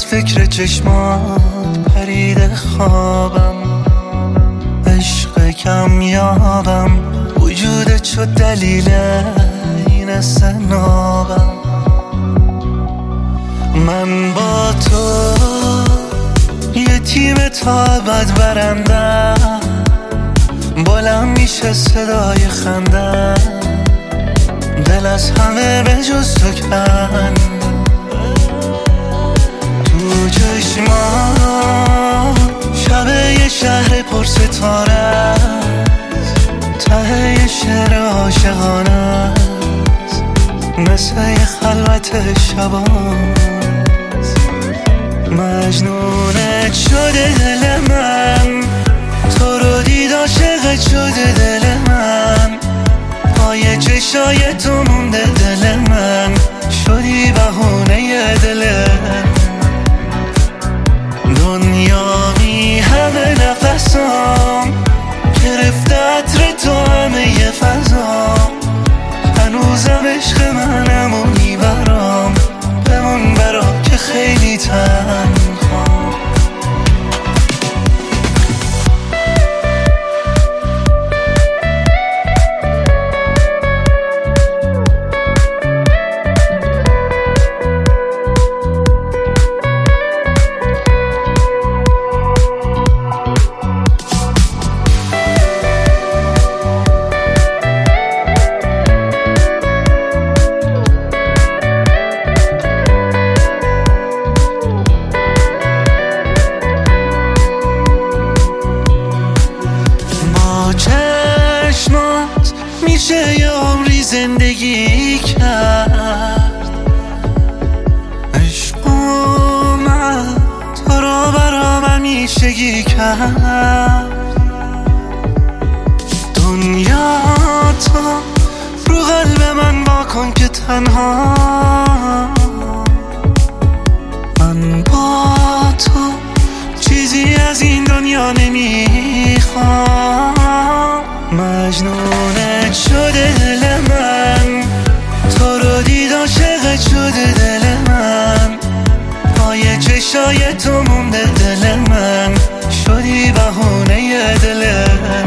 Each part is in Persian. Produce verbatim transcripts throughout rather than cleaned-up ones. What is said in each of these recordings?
از فکر چشمات پریده خوابم، عشق کم یابم، وجودت شد دلیل این استنابم. من با تو یه تیم تا ابد برندم، بلند میشه صدای خنده، دل از همه به جز تو کن. تو چشما شب یه شهر پر ستاره، ته یه شعر عاشقانه است، مثل یه خلوت شباست. مجنونت شده دل من، تو رو دید عاشقت شده دل من، پای چشای تو مونده دل من، شدی بهونه دلم. دنیا می همه نفسام، گرفته عطر تو همه ی فضام، هنوزم عشق منمونی برام، بمون برام که خیلی تنهام. میشه یه عمری زندگی کرد، عشق اومد تو رو برام همیشگی کرد. دنیا تو رو قلب من واکن که تنها، من با تو چیزی از این دنیا نمیخوام. مجنونت شده دل من، تو رو دید عاشقت شده دل من، پای چشای تو مونده دل من، شدی بهونه دلم.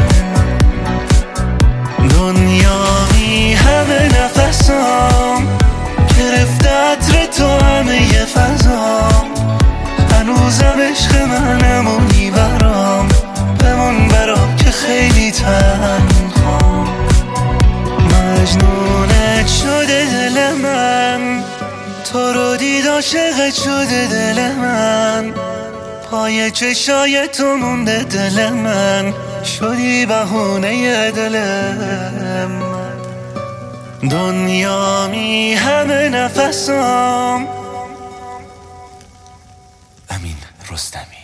دنیا می همه نفسام، گرفته عطر تو همه ی فضام، هنوزم عشق منمونی برام، بمون برام که خیلی تنهام. مجنونت شده دل من، تو رو دید عاشقت شده دل من، پای چشای تو مونده دل من، شدی بهونه دلم. دنیا می همه نفسام. امین رستمی.